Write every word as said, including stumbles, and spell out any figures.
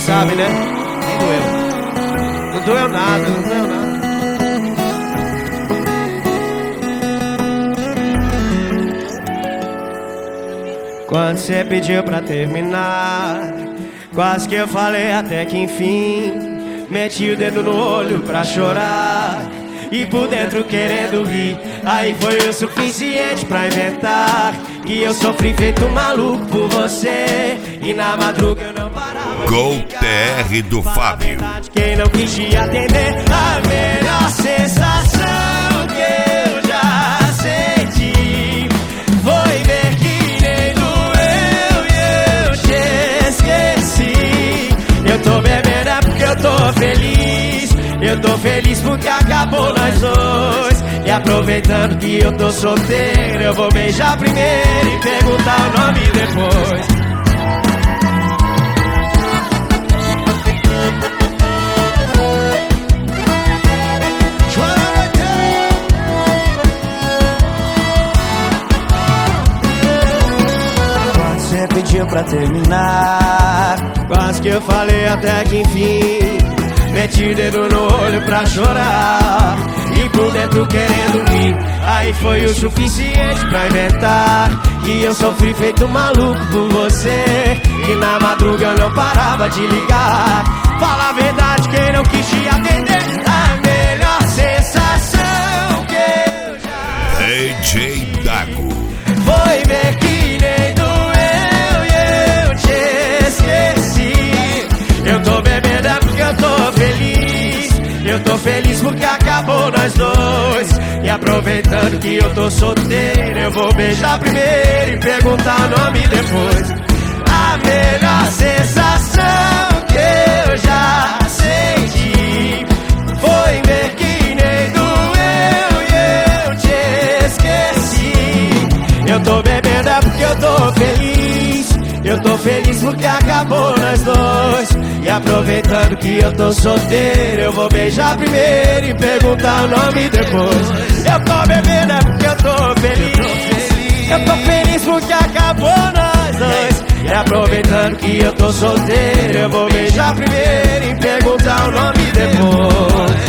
sabe, né? Nem doeu. Não doeu nada, não doeu nada. Quando você pediu pra terminar, quase que eu falei até que enfim. Meti o dedo no olho pra chorar e por dentro querendo rir. Aí foi o suficiente pra inventar que eu sofri feito um maluco por você. E na madruga eu não parava. Gol T R do Fábio. Quem não quis te atender, a melhor sensação que eu já senti foi ver que nem doeu e eu te esqueci. Eu tô bebendo é porque eu tô feliz. Eu tô feliz porque acabou nós dois. E aproveitando que eu tô solteiro, eu vou beijar primeiro e perguntar o nome depois. Quando você pediu pra terminar, quase que eu falei até que enfim. Meti o dedo no olho pra chorar e por dentro querendo rir. Aí foi o suficiente pra inventar que eu sofri feito maluco por você. E na madruga eu não parava de ligar. Fala a verdade, quem não quis te atender, a melhor sensação que eu já D J Dago foi ver que nem doeu e eu te esqueci. Eu tô bebendo é porque eu tô feliz. Eu tô feliz porque acabou nós dois. E aproveitando que eu tô solteiro, eu vou beijar primeiro e perguntar o nome depois. A melhor sensação que eu já senti foi ver que nem doeu e eu te esqueci. Eu tô bebendo é porque eu tô feliz. Eu tô feliz porque acabou nós dois. E aproveitando que eu tô solteiro, eu vou beijar primeiro e perguntar o nome depois. Eu tô bebendo é porque eu tô feliz. Eu tô feliz porque acabou nós dois. E aproveitando que eu tô solteiro, eu vou beijar primeiro e perguntar o nome depois.